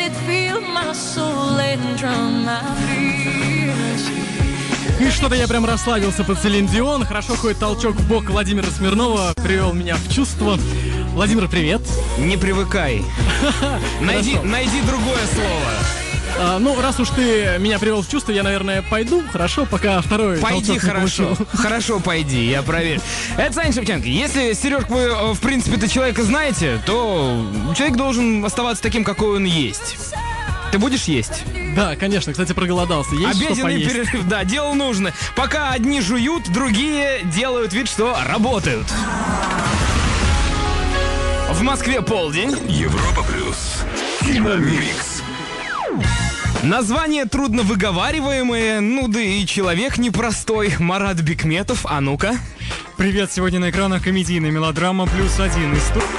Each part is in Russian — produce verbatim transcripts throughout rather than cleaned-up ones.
И что-то я прям расслабился под Селин Дион. Хорошо, хоть толчок в бок Владимира Смирнова привел меня в чувство. Владимир, привет. Не привыкай. Найди, найди другое слово. А, ну, раз уж ты меня привел в чувство, я, наверное, пойду. Хорошо, пока второй Пойди, толчок не хорошо. получил. Хорошо, пойди, я проверю. Это Саня Шевченко. Если, Сережка, вы, в принципе-то человека знаете, то человек должен оставаться таким, какой он есть. Ты будешь есть? Да, конечно. Кстати, проголодался. Есть что Обеденный поесть? перерыв, да, дело нужно. Пока одни жуют, другие делают вид, что работают. В Москве полдень. Европа плюс. Киномикс. Название трудно выговариваемое, ну да и человек непростой. Марат Бикметов, а ну-ка. Привет, сегодня на экранах комедийная мелодрама «Плюс один» из сту...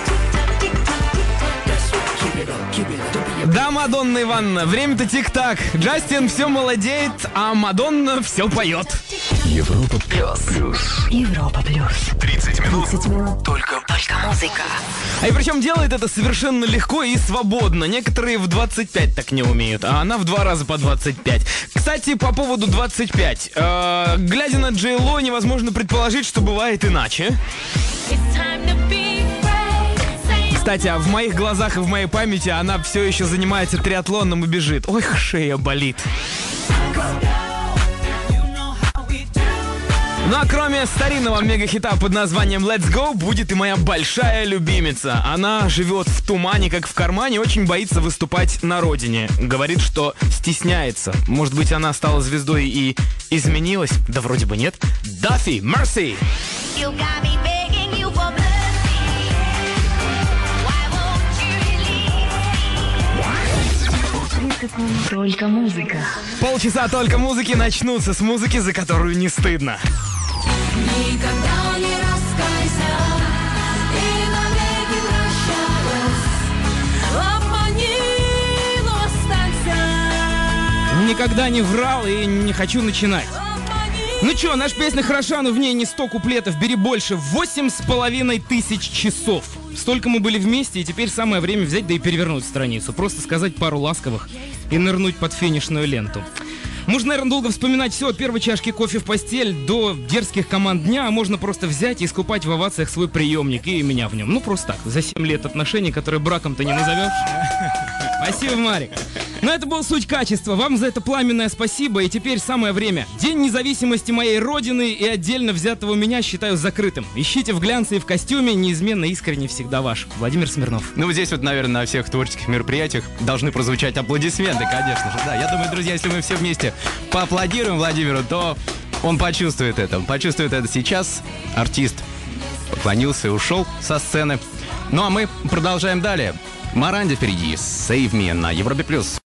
Да, Мадонна Ивановна, время-то тик-так. Джастин все молодеет, а Мадонна все поет. Европа плюс. Европа плюс. тридцать минут. тридцать минут. Только Только музыка. А и причем делает это совершенно легко и свободно. Некоторые в двадцать пять так не умеют, а она в два раза по двадцать пять. Кстати, по поводу двадцать пять. Э, глядя на Джей Ло, невозможно предположить, что бывает иначе. Кстати, а в моих глазах и в моей памяти она все еще занимается триатлоном и бежит. Ой, шея болит. Ну а кроме старинного мегахита под названием Let's Go, будет и моя большая любимица. Она живет в тумане, как в кармане, очень боится выступать на родине. Говорит, что стесняется. Может быть, она стала звездой и изменилась? Да вроде бы нет. Даффи, Mercy! Только музыка. Полчаса только музыки начнутся с музыки, за которую не стыдно. Никогда не раскайся и навеки прощаясь, обмани, но останься. Никогда не врал и не хочу начинать. Ну чё, наша песня хороша, но в ней не сто куплетов, бери больше, восемь с половиной тысяч часов. Столько мы были вместе, и теперь самое время взять да и перевернуть страницу. Просто сказать пару ласковых и нырнуть под финишную ленту. Можно, наверное, долго вспоминать все от первой чашки кофе в постель до дерзких команд дня, а можно просто взять и искупать в овациях свой приемник и меня в нем. Ну, просто так, за семь лет отношений, которые браком-то не назовешь. Спасибо, Марик. Но это была суть качества. Вам за это пламенное спасибо. И теперь самое время. День независимости моей родины и отдельно взятого меня считаю закрытым. Ищите в глянце и в костюме. Неизменно, искренне, всегда ваш. Владимир Смирнов. Ну, вот здесь вот, наверное, на всех творческих мероприятиях должны прозвучать аплодисменты, конечно же. Да, я думаю, друзья, если мы все вместе поаплодируем Владимиру, то он почувствует это. Он почувствует это сейчас. Артист поклонился и ушел со сцены. Ну, а мы продолжаем далее. Маранди впереди. Save Me на Европе+. плюс.